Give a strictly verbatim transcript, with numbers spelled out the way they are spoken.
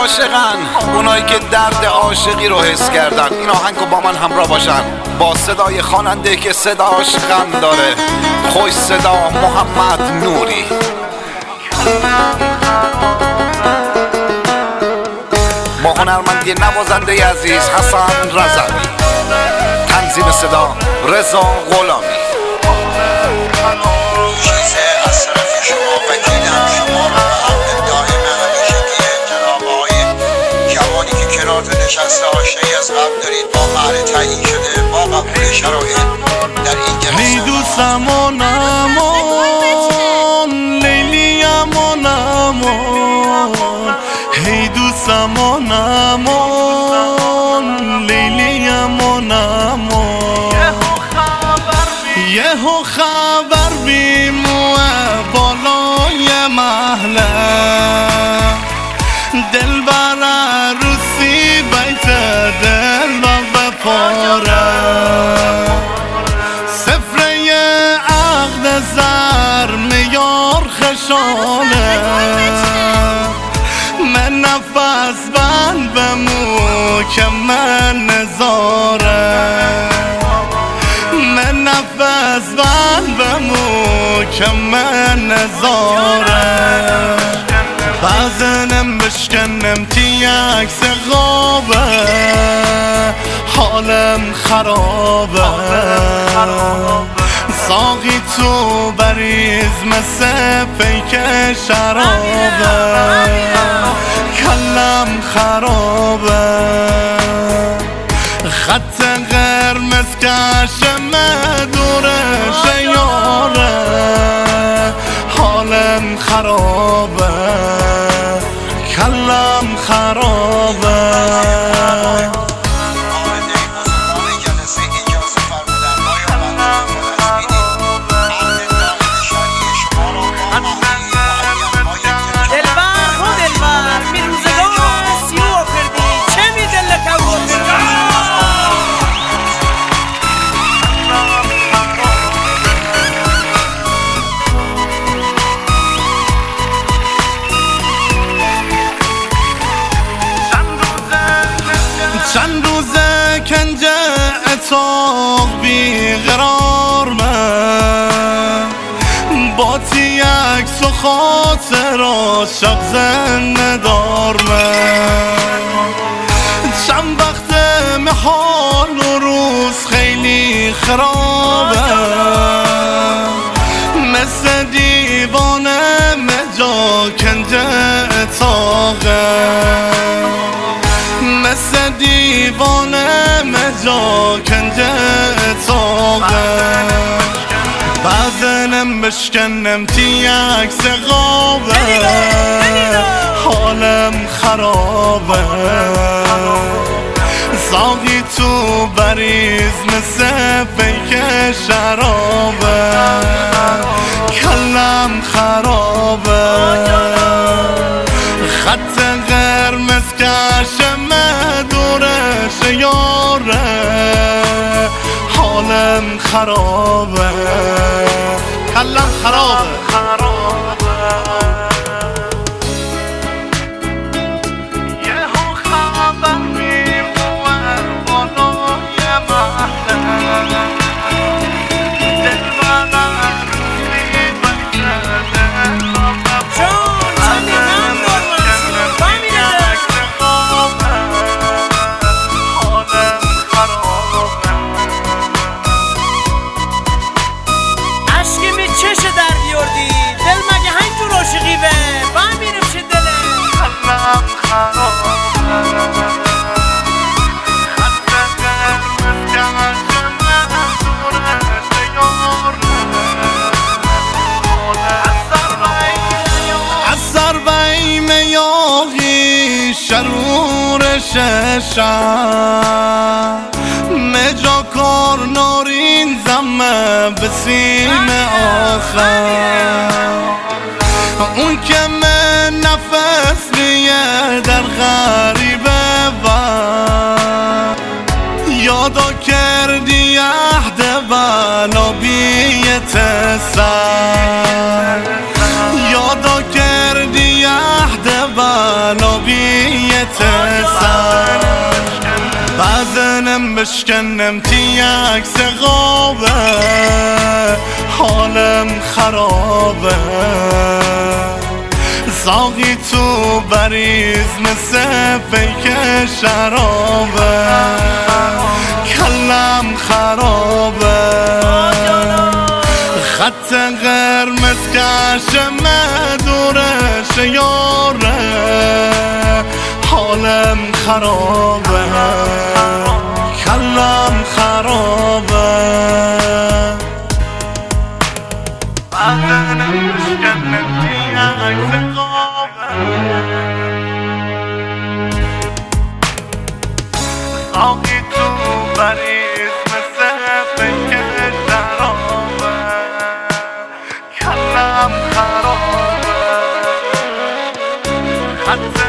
عاشقن اونایی که درد عاشقی رو حس کردن. این آهنگو با من همراه باشن با صدای خواننده که صداش غم داره، خوش صدا محمد نوری. با هنرمندی نوازنده عزیز حسن رضوی، تنظیم صدا رضا غلامی. چیزه از طرف شما وکیلم، شما رو محمد دائم همیشگی جناب آقای جوانی که کنارتون نشسته آشنایی از قبل دارید، با محل تعیین شده با قبول شرایط در این جلسه. هی دوستم آنمان لیلی امان امان، هی دوستم آنمان لیلی امان امان. یهو خبر بیمو بالای محله، دل بر عروسی بیت دل بپاره، سفره عقد زر میار خشاله، من نفس بند بمو که من نزاره، من نفس بند بمو که من نزاره. بزنم بشکنم تی عکس غابه، حالم خرابه، ساقی تو بریز مثل پیک شرابه، کلم خرابه، خط قرمز کشم دورش یاره، حالم خرابه، کلم خرابه. چند روزه کنجه اتاق بیقرار من، با تی عکس و خاطرات شب زنده دار من. چند وقت محال و روز خیلی خرابه، مثل دیوانه مجا کنجه اتاقه، مثل دیوانه مجا کنجه اتاقه. بزنم بشکنم تی عکس غابه، حالم خرابه، ساقی تو بریز مثل پیک شرابه، کلم خرابه، خط قرمز کشم دورش یاره، حالم خرابه، کلم خرابه. یهو خبر میمونه بالای محله، دل بر عروسی بیت دل شرور ششم مجا کار نارین زمه به سینه آخر، اون که من نفس نیه در غریبه و یادا کردی عهد بلا بیت سر، یادا کردی عهد بلا بیت بدنم بشکنم تی عکس قابه حالم خرابه زاغی تو بریز مثل پیک شرابه کلم خرابه خط قرمز کشم دورش یاره حالم خرابه کلم خرابه بدنم بشکنم تی عکس قابه زاغی تو بریز مثل پیک شرابه کلم خرابه خط